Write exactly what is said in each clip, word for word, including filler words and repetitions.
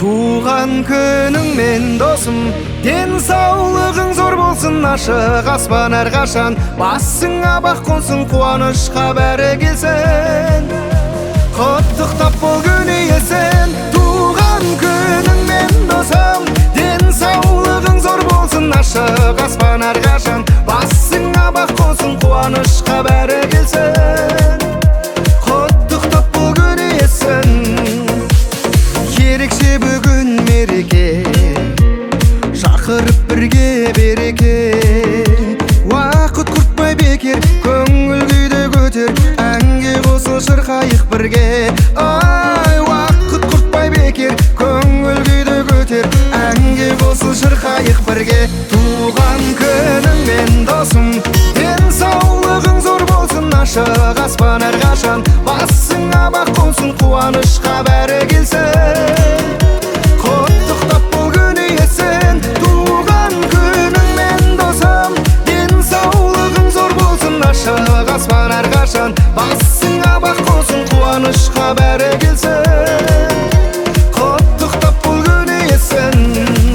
Туған күніңмен досым, денсаулығың зор болсын, ашық аспан әрқашан басыңа бақ қонсын, қуанышқа бәрі келсін. Құттықтап бол күн иесін, туған күніңмен досым, денсаулығың зор болсын, ашық аспан әрқашан басыңа бақ қонсын, қуанышқа бәрі келсін. Құттықтап бол күн иесін. Ерекше бүгін мереке, шақырып бірге береке. Уақыт құртпай бекер, көңіл күйді көтер, әнге қосыл шырқайық бірге. Ай, уақыт құртпай бекер, көңіл күйді көтер, әнге қосыл шырқайық бірге. Туған күніңмен досым, денсаулығың зор болсын, ашық аспан әрқашан басыңа бақ қонсын, қуанышқа бәрі келсін. Құттықтап бол күн иесін, туған күніңмен досым, денсаулығың зор болсын, ашық аспан әрқашан басыңа бақ қонсын, қуанышқа бәрі келсін. Құттықтап бол күн иесін.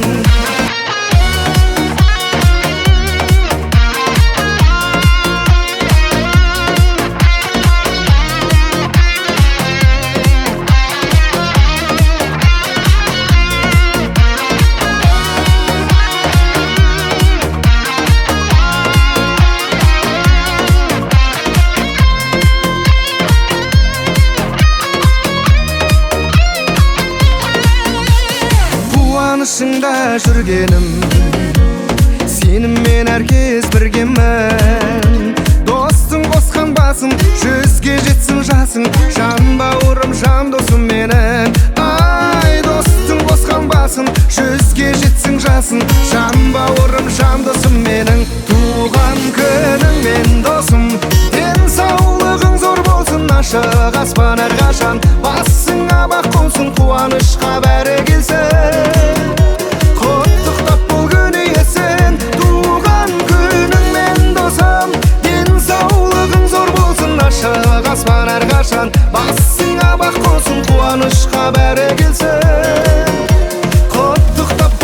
Қуанышыңда жүргенім, сеніммен әркез біргемін. Достың қосқан басым, жүзге жетсін жасың, жан бауырым, жан досым менің. Ай, достың қосқан басым, жүзге жетсін жасың, жан бауырым, жан досым менің. Туған күніңмен досым, денсаулығың зор болсын, ашық аспан әрқашан басыңа бақ қонсын, қуанышқа бәрі келсін. Құттықтап бол күн иесін, туған күніңмен досым, денсаулығың зор болсын, ашық аспан әрқашан басыңа бақ қонсын, қуанышқа бәрі келсін. Құттықтап